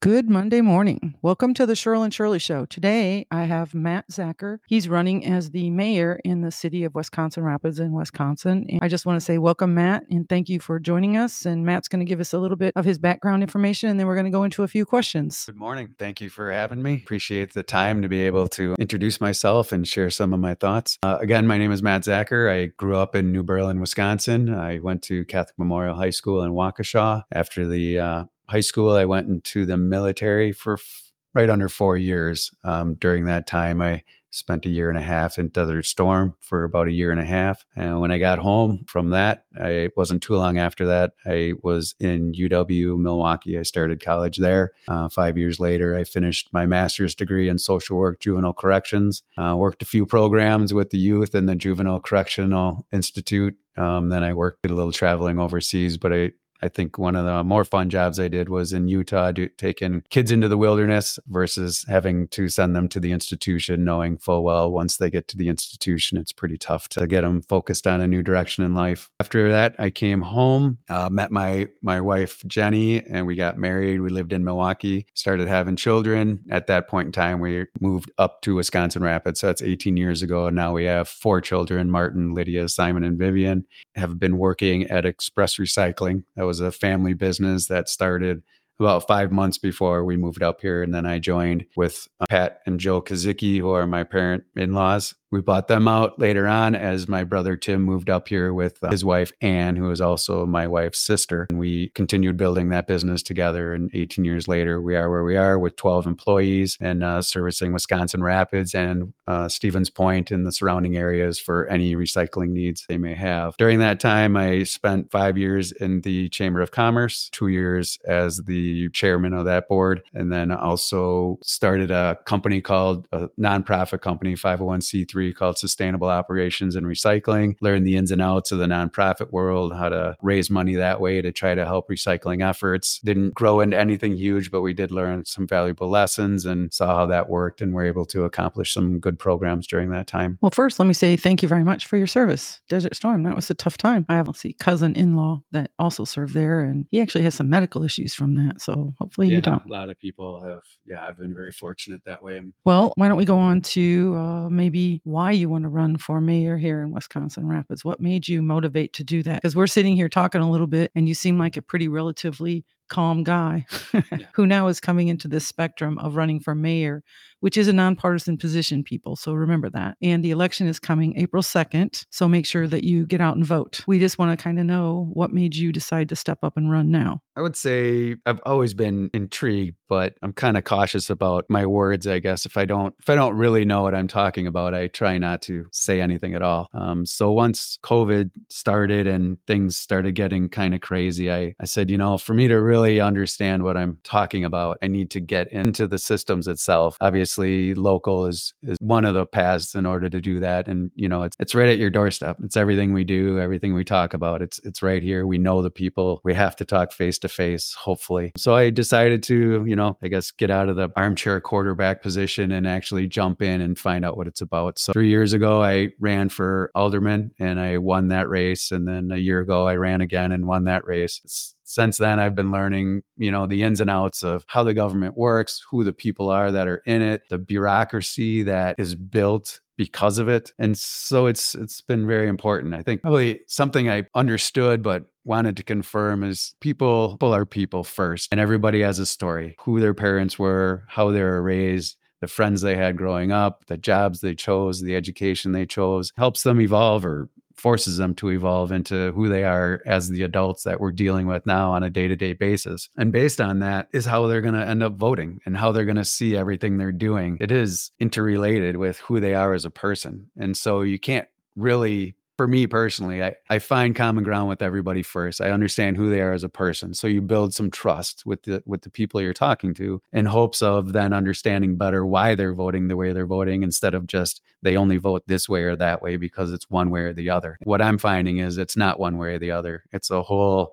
Good Monday morning. Welcome to the Shirl and Shirley Show. Today, I have Matt Zacher. He's running as the mayor in the city of Wisconsin Rapids in Wisconsin. And I just want to say welcome, Matt, and thank you for joining us. And Matt's going to give us a little bit of his background information, and then we're going to go into a few questions. Good morning. Thank you for having me. Appreciate the time to be able to introduce myself and share some of my thoughts. Again, my name is Matt Zacher. I grew up in New Berlin, Wisconsin. I went to Catholic Memorial High School in Waukesha. After the high school, I went into the military for right under 4 years. During that time, I spent a year and a half in Desert Storm for about a year and a half. And when I got home from that, it wasn't too long after that, I was in UW Milwaukee. I started college there. 5 years later, I finished my master's degree in social work, juvenile corrections, worked a few programs with the youth in the Juvenile Correctional Institute. Then I worked a little traveling overseas, but I think one of the more fun jobs I did was in Utah, taking kids into the wilderness versus having to send them to the institution, knowing full well once they get to the institution, it's pretty tough to get them focused on a new direction in life. After that, I came home, met my wife, Jenny, and we got married. We lived in Milwaukee, started having children. At that point in time, we moved up to Wisconsin Rapids. So that's 18 years ago. And now we have 4 children, Martin, Lydia, Simon, and Vivian. Have been working at Express Recycling. That was a family business that started about 5 months before we moved up here. And then I joined with Pat and Joe Kazicki, who are my parent in-laws. We bought them out later on as my brother Tim moved up here with his wife, Ann, who is also my wife's sister. And we continued building that business together. And 18 years later, we are where we are with 12 employees and servicing Wisconsin Rapids and Stevens Point and the surrounding areas for any recycling needs they may have. During that time, I spent 5 years in the Chamber of Commerce, 2 years as the chairman of that board, and then also started a company called a nonprofit company, 501c3, called Sustainable Operations and Recycling. Learned the ins and outs of the nonprofit world, how to raise money that way to try to help recycling efforts. Didn't grow into anything huge, but we did learn some valuable lessons and saw how that worked, and were able to accomplish some good programs during that time. Well, first, let me say thank you very much for your service. Desert Storm, that was a tough time. I have a cousin-in-law that also served there, and he actually has some medical issues from that. So hopefully you don't. A lot of people have. I've been very fortunate that way. Well, why don't we go on to maybe why you want to run for mayor here in Wisconsin Rapids? What made you motivate to do that? Because we're sitting here talking a little bit, and you seem like a pretty relatively calm guy who now is coming into this spectrum of running for mayor, which is a nonpartisan position, people. So remember that. And the election is coming April 2nd. So make sure that you get out and vote. We just want to kind of know what made you decide to step up and run now. I would say I've always been intrigued, but I'm kind of cautious about my words, I guess. If I don't really know what I'm talking about, I try not to say anything at all. So once COVID started and things started getting kind of crazy, I said, for me to really understand what I'm talking about, I need to get into the systems itself. Obviously, local is one of the paths in order to do that. And, it's right at your doorstep. It's everything we do, everything we talk about. It's right here. We know the people. We have to talk face to face, hopefully. So I decided to, I guess get out of the armchair quarterback position and actually jump in and find out what it's about. So 3 years ago, I ran for alderman and I won that race. And then a year ago, I ran again and won that race. Since then, I've been learning, the ins and outs of how the government works, who the people are that are in it, the bureaucracy that is built because of it. And so it's been very important. I think probably something I understood but wanted to confirm is people are people first, and everybody has a story, who their parents were, how they were raised, the friends they had growing up, the jobs they chose, the education they chose, helps them evolve or forces them to evolve into who they are as the adults that we're dealing with now on a day-to-day basis. And based on that is how they're going to end up voting and how they're going to see everything they're doing. It is interrelated with who they are as a person. And so you can't really, for me personally, I find common ground with everybody first. I understand who they are as a person. So you build some trust with the people you're talking to in hopes of then understanding better why they're voting the way they're voting, instead of just they only vote this way or that way because it's one way or the other. What I'm finding is it's not one way or the other. It's a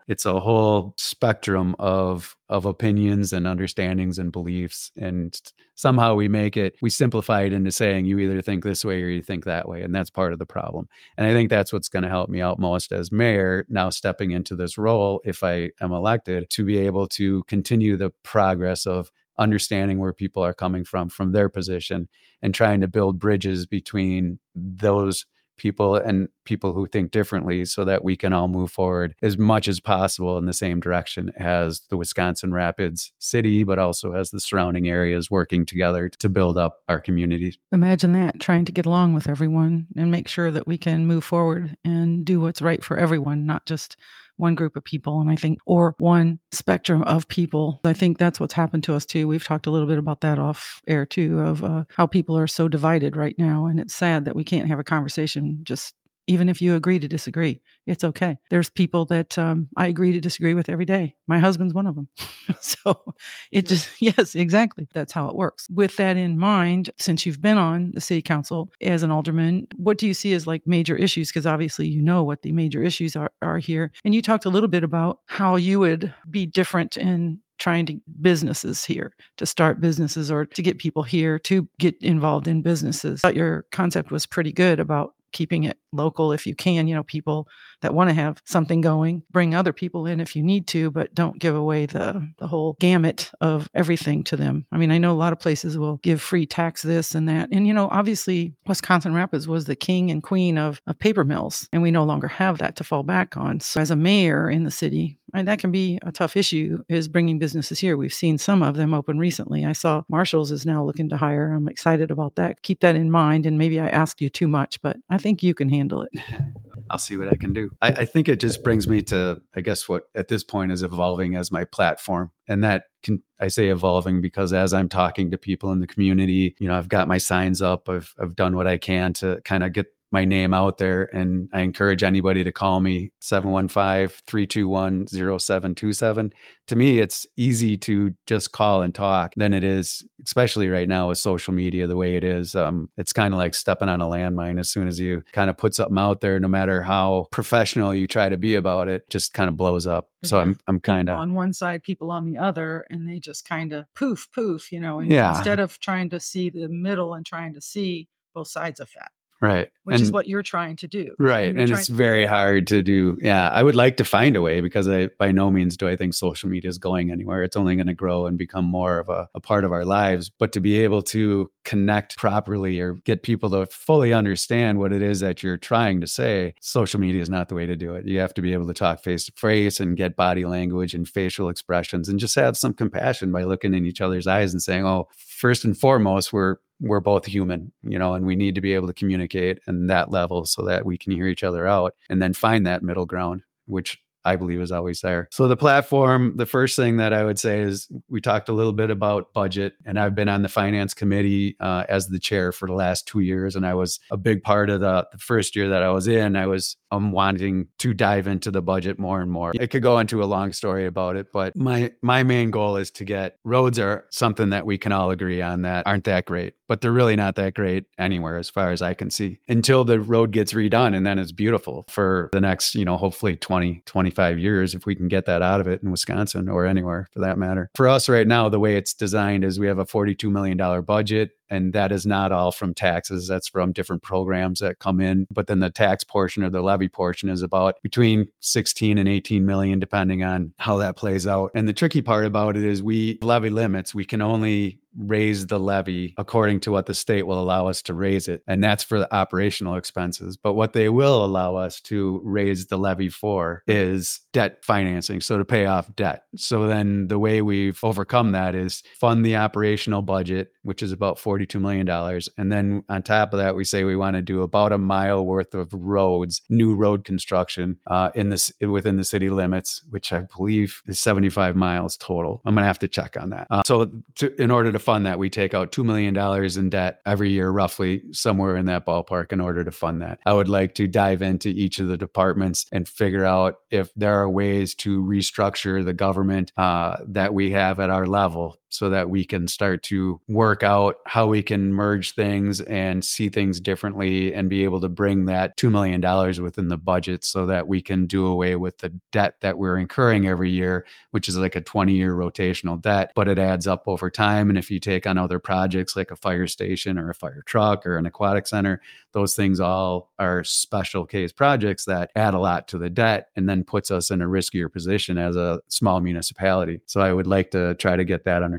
whole spectrum of opinions and understandings and beliefs. And somehow we simplify it into saying you either think this way or you think that way. And that's part of the problem. And I think that's what's going to help me out most as mayor, now stepping into this role, if I am elected, to be able to continue the progress of understanding where people are coming from their position, and trying to build bridges between those people and people who think differently so that we can all move forward as much as possible in the same direction as the Wisconsin Rapids city, but also as the surrounding areas working together to build up our communities. Imagine that, trying to get along with everyone and make sure that we can move forward and do what's right for everyone, not just one group of people. And I think, or one spectrum of people. I think that's what's happened to us too. We've talked a little bit about that off air too, of how people are so divided right now. And it's sad that we can't have a conversation just even if you agree to disagree. It's okay. There's people that I agree to disagree with every day. My husband's one of them. So it just, yes, exactly. That's how it works. With that in mind, since you've been on the city council as an alderman, what do you see as like major issues? Because obviously you know what the major issues are here. And you talked a little bit about how you would be different in trying to businesses here, to start businesses or to get people here to get involved in businesses. I thought your concept was pretty good about keeping it local if you can, people that want to have something going, bring other people in if you need to, but don't give away the whole gamut of everything to them. I mean, I know a lot of places will give free tax this and that. And, obviously Wisconsin Rapids was the king and queen of paper mills, and we no longer have that to fall back on. So as a mayor in the city, and that can be a tough issue, is bringing businesses here. We've seen some of them open recently. I saw Marshall's is now looking to hire. I'm excited about that. Keep that in mind. And maybe I asked you too much, but I think you can handle it. I'll see what I can do. I think it just brings me to, I guess, what at this point is evolving as my platform. And that I say evolving because as I'm talking to people in the community, I've got my signs up. I've done what I can to kind of get my name out there. And I encourage anybody to call me 715-321-0727. To me, it's easy to just call and talk than it is, especially right now with social media, the way it is. It's kind of like stepping on a landmine. As soon as you kind of put something out there, no matter how professional you try to be about it, just kind of blows up. So I'm kind of on one side, people on the other, and they just kind of poof, and yeah. Instead of trying to see the middle and trying to see both sides of that. Right. Which is what you're trying to do. Right. And it's very hard to do. Yeah. I would like to find a way because by no means do I think social media is going anywhere. It's only going to grow and become more of a part of our lives. But to be able to connect properly or get people to fully understand what it is that you're trying to say, social media is not the way to do it. You have to be able to talk face to face and get body language and facial expressions and just have some compassion by looking in each other's eyes and saying, oh, first and foremost, we're both human, and we need to be able to communicate in that level so that we can hear each other out and then find that middle ground, which I believe is always there. So the platform, the first thing that I would say is we talked a little bit about budget, and I've been on the finance committee as the chair for the last 2 years. And I was a big part of the first year that I was in. I was wanting to dive into the budget more and more. It could go into a long story about it, but my main goal is to get roads are something that we can all agree on that aren't that great, but they're really not that great anywhere as far as I can see until the road gets redone. And then it's beautiful for the next, hopefully 20, 25 years, if we can get that out of it in Wisconsin or anywhere for that matter. For us right now, the way it's designed is we have a $42 million budget. And that is not all from taxes. That's from different programs that come in. But then the tax portion or the levy portion is about between 16 and 18 million, depending on how that plays out. And the tricky part about it is we levy limits. We can only raise the levy according to what the state will allow us to raise it. And that's for the operational expenses. But what they will allow us to raise the levy for is debt financing. So to pay off debt. So then the way we've overcome that is fund the operational budget, which is about $42 million. And then on top of that, we say we want to do about a mile worth of roads, new road construction within the city limits, which I believe is 75 miles total. I'm going to have to check on that. In order to fund that, we take out $2 million in debt every year, roughly somewhere in that ballpark in order to fund that. I would like to dive into each of the departments and figure out if there are ways to restructure the government that we have at our level so that we can start to work out how we can merge things and see things differently and be able to bring that $2 million within the budget so that we can do away with the debt that we're incurring every year, which is like a 20-year rotational debt, but it adds up over time. And if you take on other projects like a fire station or a fire truck or an aquatic center, those things all are special case projects that add a lot to the debt and then puts us in a riskier position as a small municipality. So I would like to try to get that under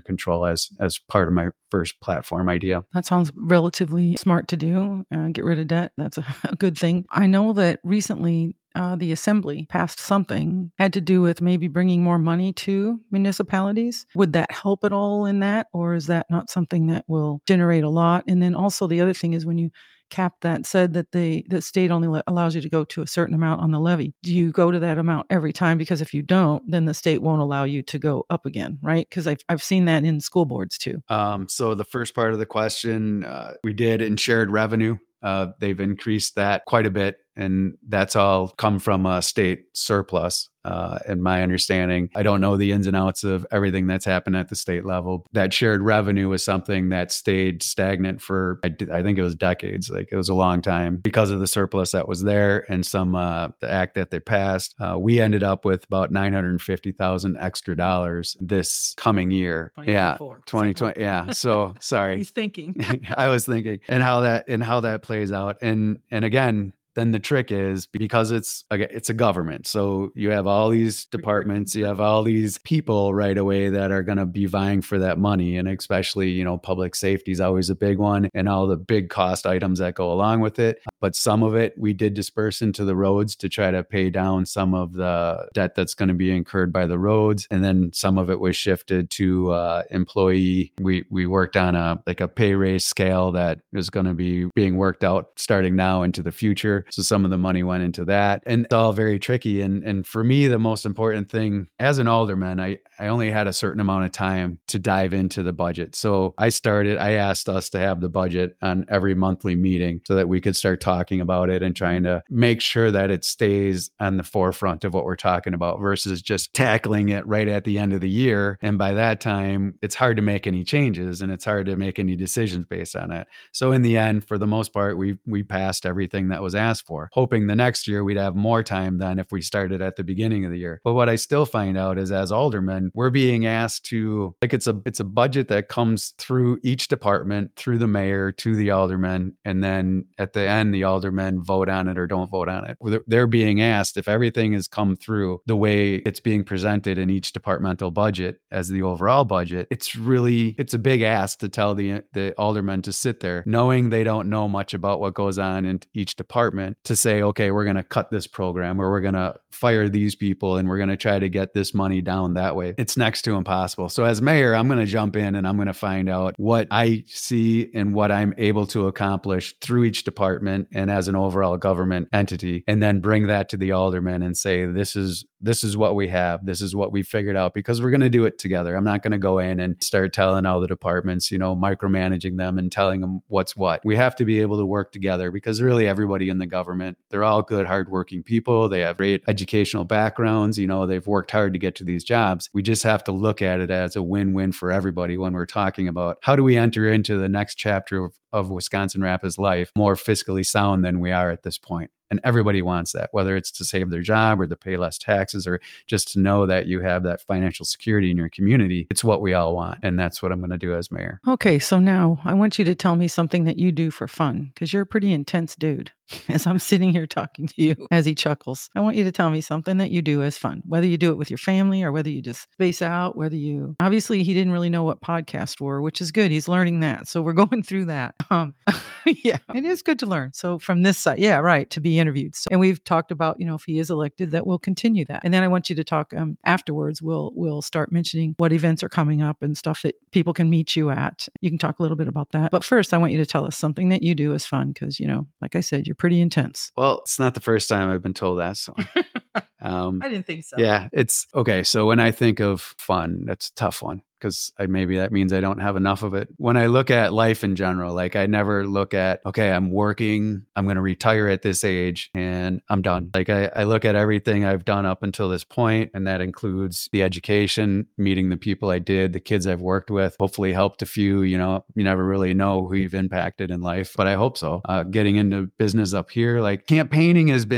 control as part of my first platform idea. That sounds relatively smart to do. Get rid of debt. That's a good thing. I know that recently the assembly passed something had to do with maybe bringing more money to municipalities. Would that help at all in that, or is that not something that will generate a lot? And then also the other thing is when you cap that, said that the state only allows you to go to a certain amount on the levy. Do you go to that amount every time? Because if you don't, then the state won't allow you to go up again, right? Because I've seen that in school boards too. So the first part of the question, we did in shared revenue. They've increased that quite a bit, and that's all come from a state surplus. In my understanding, I don't know the ins and outs of everything that's happened at the state level. That shared revenue was something that stayed stagnant for, I think it was decades. Like it was a long time because of the surplus that was there and some the act that they passed. We ended up with about $950,000 extra dollars this coming year. Yeah, 2020. Yeah. So sorry, He's thinking. I was thinking, and how that plays out, and again. Then the trick is because it's a government. So you have all these departments, you have all these people right away that are going to be vying for that money. And especially, public safety is always a big one and all the big cost items that go along with it. But some of it we did disperse into the roads to try to pay down some of the debt that's going to be incurred by the roads. And then some of it was shifted to employee. We worked on a pay raise scale that is going to be being worked out starting now into the future. So some of the money went into that, and it's all very tricky. And for me, the most important thing as an alderman, I only had a certain amount of time to dive into the budget. So I asked us to have the budget on every monthly meeting so that we could start talking about it and trying to make sure that it stays on the forefront of what we're talking about versus just tackling it right at the end of the year. And by that time, it's hard to make any changes and it's hard to make any decisions based on it. So in the end, for the most part, we passed everything that was asked for, hoping the next year we'd have more time than if we started at the beginning of the year. But what I still find out is as aldermen, we're being asked to, it's a budget that comes through each department, through the mayor to the aldermen. And then at the end, the aldermen vote on it or don't vote on it. They're being asked if everything has come through the way it's being presented in each departmental budget as the overall budget. It's a big ask to tell the aldermen to sit there knowing they don't know much about what goes on in each department to say, okay, we're going to cut this program or we're going to fire these people and we're going to try to get this money down that way. It's next to impossible. So as mayor, I'm going to jump in and I'm going to find out what I see and what I'm able to accomplish through each department and as an overall government entity, and then bring that to the aldermen and say, this is what we have. This is what we figured out because we're going to do it together. I'm not going to go in and start telling all the departments, micromanaging them and telling them what's what. We have to be able to work together because really everybody in the government, they're all good, hardworking people. They have great educational backgrounds. They've worked hard to get to these jobs. We just have to look at it as a win-win for everybody when we're talking about how do we enter into the next chapter of Wisconsin Rapids life more fiscally sound than we are at this point. And everybody wants that, whether it's to save their job or to pay less taxes or just to know that you have that financial security in your community. It's what we all want. And that's what I'm going to do as mayor. Okay, so now I want you to tell me something that you do for fun because you're a pretty intense dude. As I'm sitting here talking to you as he chuckles, I want you to tell me something that you do as fun, whether you do it with your family or whether you just space out, obviously he didn't really know what podcasts were, which is good. He's learning that. So we're going through that. Yeah, it is good to learn. So from this side, yeah, right, to be interviewed. So, and we've talked about, if he is elected, that we'll continue that. And then I want you to talk afterwards. We'll start mentioning what events are coming up and stuff that people can meet you at. You can talk a little bit about that. But first, I want you to tell us something that you do as fun because, like I said, you're pretty intense. Well, it's not the first time I've been told that. So. I didn't think so. Yeah, it's okay. So when I think of fun, that's a tough one because maybe that means I don't have enough of it. When I look at life in general, I never look at, okay, I'm working, I'm going to retire at this age and I'm done. I look at everything I've done up until this point, and that includes the education, meeting the people I did, the kids I've worked with, hopefully helped a few, you never really know who you've impacted in life, but I hope so. Getting into business up here, campaigning has been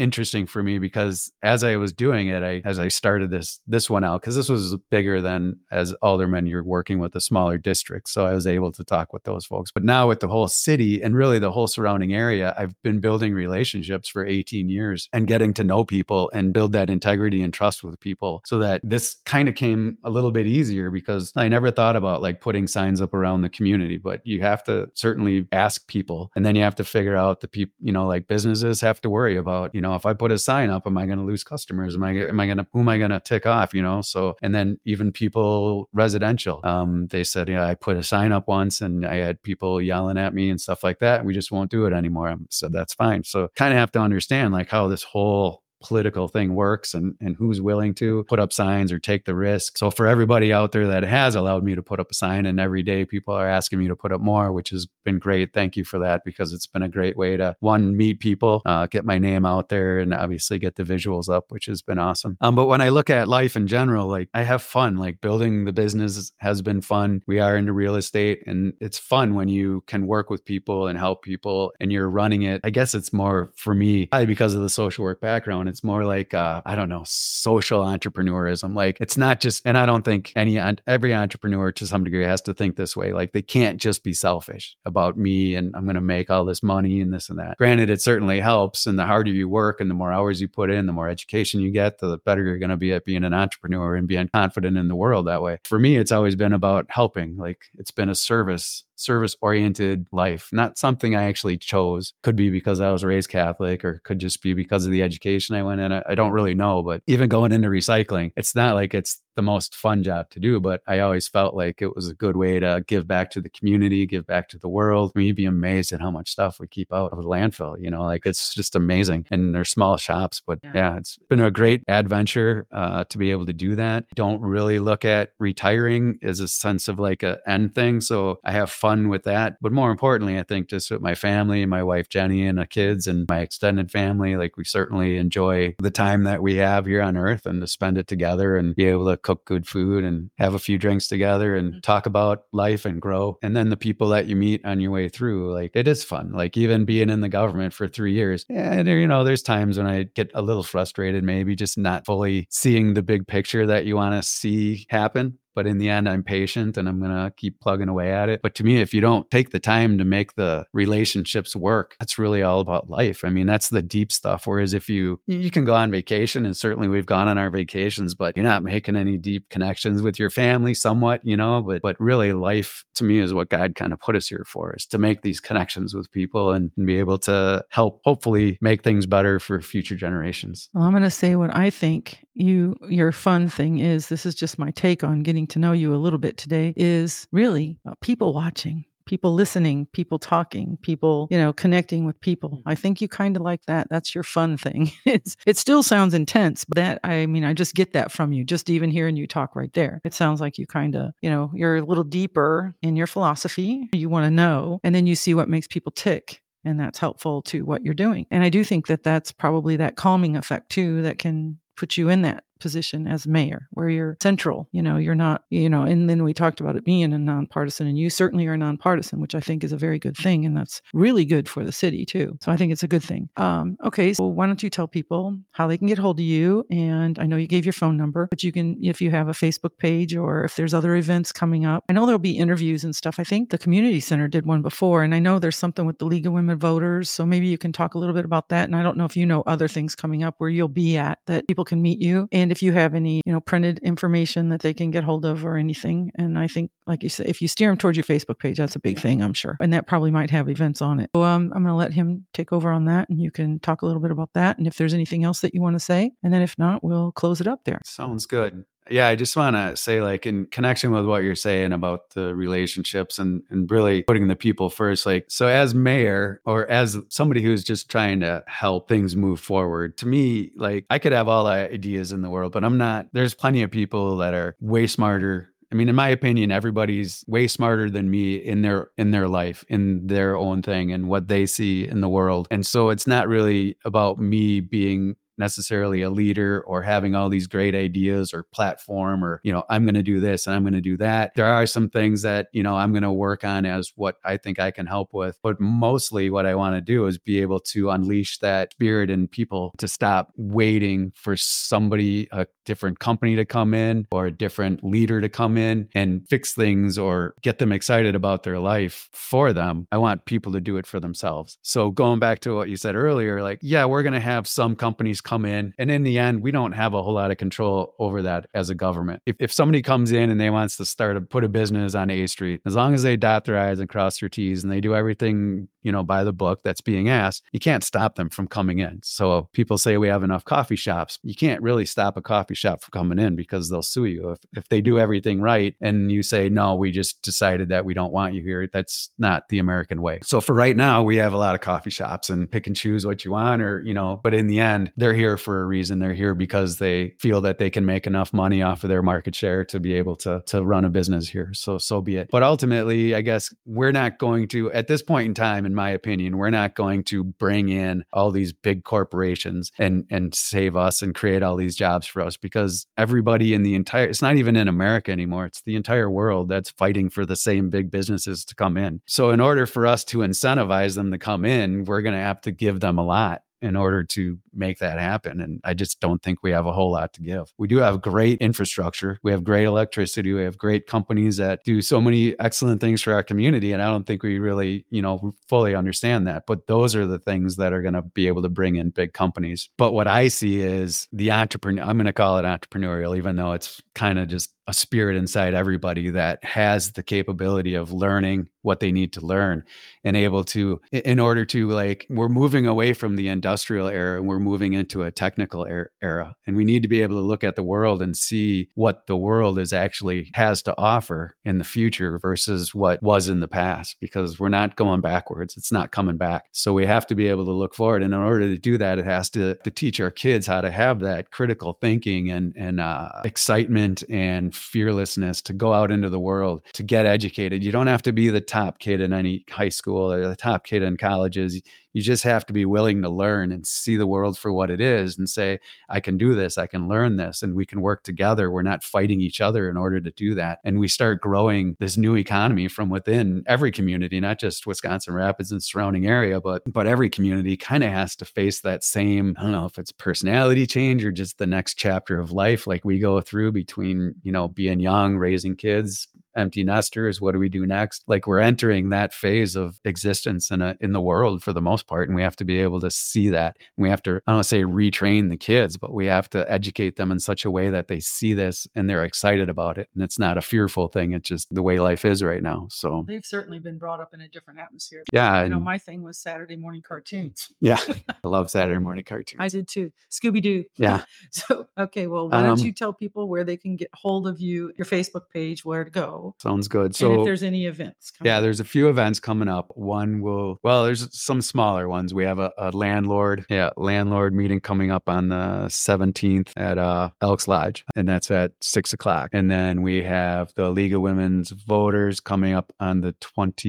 interesting for me because as I was doing it, as I started this one out, because this was bigger than as alderman, you're working with a smaller district. So I was able to talk with those folks. But now with the whole city and really the whole surrounding area, I've been building relationships for 18 years and getting to know people and build that integrity and trust with people, so that this kind of came a little bit easier, because I never thought about like putting signs up around the community, but you have to certainly ask people, and then you have to figure out the people, like businesses have to worry about, if I put a sign up, am I going to lose customers? Who am I going to tick off? So, and then even people residential, they said, yeah, I put a sign up once and I had people yelling at me and stuff like that. And we just won't do it anymore. I said, that's fine. So kind of have to understand like how this whole political thing works and who's willing to put up signs or take the risk. So for everybody out there that has allowed me to put up a sign, and every day people are asking me to put up more, which has been great. Thank you for that, because it's been a great way to, one, meet people, get my name out there, and obviously get the visuals up, which has been awesome. But when I look at life in general, like I have fun, like building the business has been fun. We are into real estate, and it's fun when you can work with people and help people and you're running it. I guess it's more for me, probably because of the social work background, it's more like, I don't know, social entrepreneurism. Like it's not just, and I don't think every entrepreneur to some degree has to think this way. Like they can't just be selfish about me and I'm going to make all this money and this and that. Granted, it certainly helps. And the harder you work and the more hours you put in, the more education you get, the better you're going to be at being an entrepreneur and being confident in the world that way. For me, it's always been about helping. Like it's been a service-oriented life, not something I actually chose. Could be because I was raised Catholic, or could just be because of the education I went in. I don't really know, but even going into recycling, it's not like it's the most fun job to do, but I always felt like it was a good way to give back to the community, give back to the world. I mean, you'd be amazed at how much stuff we keep out of the landfill, like it's just amazing. And they're small shops, but yeah, it's been a great adventure to be able to do that. Don't really look at retiring as a sense of like an end thing. So I have fun with that. But more importantly, I think just with my family, my wife, Jenny, and the kids and my extended family, like we certainly enjoy the time that we have here on earth and to spend it together and be able to cook good food and have a few drinks together and talk about life and grow. And then the people that you meet on your way through, like it is fun. Like even being in the government for 3 years, there's times when I get a little frustrated, maybe just not fully seeing the big picture that you want to see happen. But in the end, I'm patient and I'm going to keep plugging away at it. But to me, if you don't take the time to make the relationships work, that's really all about life. I mean, that's the deep stuff. Whereas if you can go on vacation, and certainly we've gone on our vacations, but you're not making any deep connections with your family somewhat, but really life to me is what God kind of put us here for, is to make these connections with people and be able to help hopefully make things better for future generations. Well, I'm going to say what I think your fun thing is. This is just my take on getting to know you a little bit today, is really people watching, people listening, people talking, people, connecting with people. I think you kind of like that. That's your fun thing. It still sounds intense, but I just get that from you, just even hearing you talk right there. It sounds like you kind of, you're a little deeper in your philosophy. You want to know, and then you see what makes people tick. And that's helpful to what you're doing. And I do think that that's probably that calming effect too, that can put you in that position as mayor where you're central, you're not, and then we talked about it being a nonpartisan, and you certainly are nonpartisan, which I think is a very good thing. And that's really good for the city too. So I think it's a good thing. Okay. So why don't you tell people how they can get hold of you? And I know you gave your phone number, but you can, if you have a Facebook page or if there's other events coming up, I know there'll be interviews and stuff. I think the community center did one before, and I know there's something with the League of Women Voters. So maybe you can talk a little bit about that. And I don't know if you know other things coming up where you'll be at that people can meet you. And if you have any, printed information that they can get hold of or anything. And I think, like you said, if you steer them towards your Facebook page, that's a big thing, I'm sure. And that probably might have events on it. So I'm going to let him take over on that, and you can talk a little bit about that. And if there's anything else that you want to say, and then if not, we'll close it up there. Sounds good. Yeah, I just want to say, like, in connection with what you're saying about the relationships and really putting the people first, like, so as mayor or as somebody who's just trying to help things move forward, to me, like, I could have all the ideas in the world, but there's plenty of people that are way smarter. I mean, in my opinion, everybody's way smarter than me in their life, in their own thing and what they see in the world. And so it's not really about me being necessarily a leader or having all these great ideas or platform or, I'm going to do this and I'm going to do that. There are some things that, I'm going to work on as what I think I can help with. But mostly what I want to do is be able to unleash that spirit in people to stop waiting for somebody, a different company to come in or a different leader to come in and fix things or get them excited about their life for them. I want people to do it for themselves. So going back to what you said earlier, like, yeah, we're going to have some companies come in. And in the end, we don't have a whole lot of control over that as a government. If somebody comes in and they wants to put a business on A Street, as long as they dot their I's and cross their T's and they do everything, by the book that's being asked, you can't stop them from coming in. So people say we have enough coffee shops. You can't really stop a coffee shop from coming in because they'll sue you. If they do everything right and you say, no, we just decided that we don't want you here, that's not the American way. So for right now, we have a lot of coffee shops and pick and choose what you want but in the end, they're here for a reason. They're here because they feel that they can make enough money off of their market share to be able to run a business here. So be it. But ultimately, I guess we're not going to, at this point in time, in my opinion, we're not going to bring in all these big corporations and save us and create all these jobs for us, because everybody in it's not even in America anymore. It's the entire world that's fighting for the same big businesses to come in. So in order for us to incentivize them to come in, we're going to have to give them a lot in order to make that happen. And I just don't think we have a whole lot to give. We do have great infrastructure. We have great electricity. We have great companies that do so many excellent things for our community. And I don't think we really, fully understand that. But those are the things that are going to be able to bring in big companies. But what I see is the entrepreneur, I'm going to call it entrepreneurial, even though it's kind of just a spirit inside everybody that has the capability of learning what they need to learn and able to, in order to we're moving away from the industrial era and we're moving into a technical era. And we need to be able to look at the world and see what the world has to offer in the future versus what was in the past, because we're not going backwards. It's not coming back. So we have to be able to look forward. And in order to do that, it has to teach our kids how to have that critical thinking and excitement and fearlessness to go out into the world, to get educated. You don't have to be the top kid in any high school or the top kid in colleges. You just have to be willing to learn and see the world for what it is and say, I can do this, I can learn this, and we can work together. We're not fighting each other in order to do that. And we start growing this new economy from within every community, not just Wisconsin Rapids and surrounding area, but every community kind of has to face that same, I don't know if it's personality change or just the next chapter of life like we go through between, being young, raising kids, empty nesters. What do we do next? Like we're entering that phase of existence in the world for the most part. And we have to be able to see that. And we have to, I don't want to say retrain the kids, but we have to educate them in such a way that they see this and they're excited about it. And it's not a fearful thing. It's just the way life is right now. So they've certainly been brought up in a different atmosphere. Yeah. My thing was Saturday morning cartoons. Yeah. I love Saturday morning cartoons. I did too. Scooby-Doo. Yeah. So, okay. Well, why don't you tell people where they can get hold of you, your Facebook page, where to go? Sounds good. So, and if there's any events coming up. There's a few events coming up. There's some smaller ones. We have a landlord meeting coming up on the 17th at Elks Lodge, and that's at 6:00. And then we have the League of Women's Voters coming up on the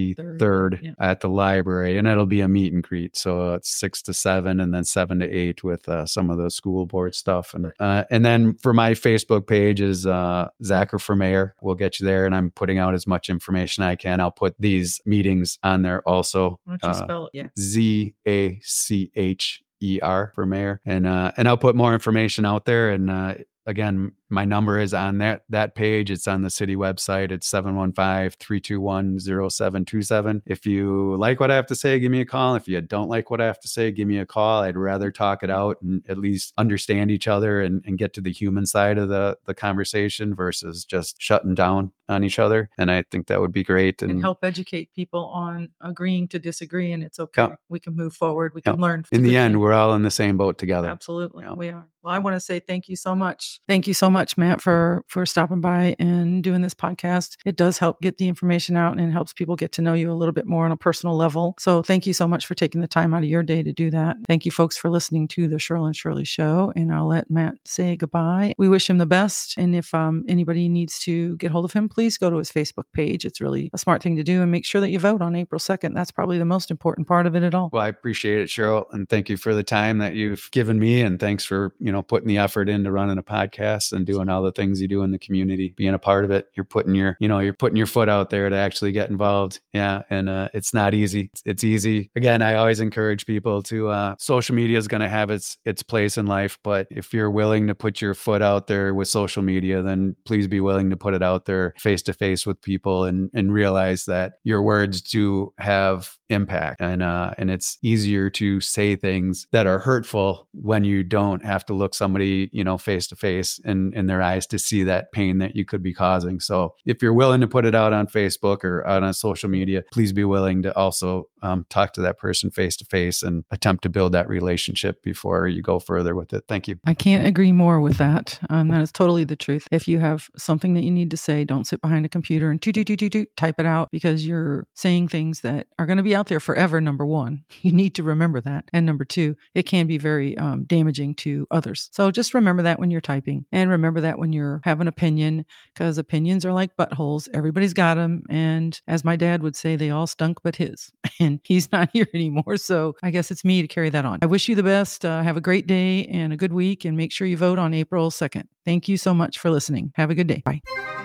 23rd at the library, and it'll be a meet and greet. So it's 6 to 7 and then 7 to 8 with some of the school board stuff. And then for my Facebook page is Zacher for Mayor. We'll get you there, and I'm putting out as much information I can. I'll put these meetings on there also. Why don't you spell it? Yeah. ZACHER for Mayor. And I'll put more information out there. And again, my number is on that page. It's on the city website. It's 715-321-0727. If you like what I have to say, give me a call. If you don't like what I have to say, give me a call. I'd rather talk it out and at least understand each other and get to the human side of the conversation versus just shutting down on each other. And I think that would be great. And help educate people on agreeing to disagree. And it's okay. Yeah. We can move forward. We can learn. In the end, we're all in the same boat together. Absolutely. Yeah. We are. Well, I want to say thank you so much. Thank you so much much, Matt, for stopping by and doing this podcast. It does help get the information out and helps people get to know you a little bit more on a personal level. So thank you so much for taking the time out of your day to do that. Thank you, folks, for listening to the Cheryl and Shirley Show. And I'll let Matt say goodbye. We wish him the best. And if anybody needs to get hold of him, please go to his Facebook page. It's really a smart thing to do. And make sure that you vote on April 2nd. That's probably the most important part of it all. Well, I appreciate it, Cheryl. And thank you for the time that you've given me. And thanks for, putting the effort into running a podcast and doing all the things you do in the community, being a part of it. You're putting your foot out there to actually get involved. Yeah. And it's not easy. It's easy. Again, I always encourage people to, social media is going to have its place in life. But if you're willing to put your foot out there with social media, then please be willing to put it out there face to face with people and realize that your words do have impact. And it's easier to say things that are hurtful when you don't have to look somebody, face to face in their eyes to see that pain that you could be causing. So if you're willing to put it out on Facebook or out on social media, please be willing to also talk to that person face to face and attempt to build that relationship before you go further with it. Thank you. I can't agree more with that. That is totally the truth. If you have something that you need to say, don't sit behind a computer and type it out, because you're saying things that are going to be out there forever. Number one, you need to remember that. And number two, it can be very damaging to others. So just remember that when you're typing, and remember that when you have an opinion, because opinions are like buttholes. Everybody's got them. And as my dad would say, they all stunk but his. And he's not here anymore. So I guess it's me to carry that on. I wish you the best. Have a great day and a good week, and make sure you vote on April 2nd. Thank you so much for listening. Have a good day. Bye.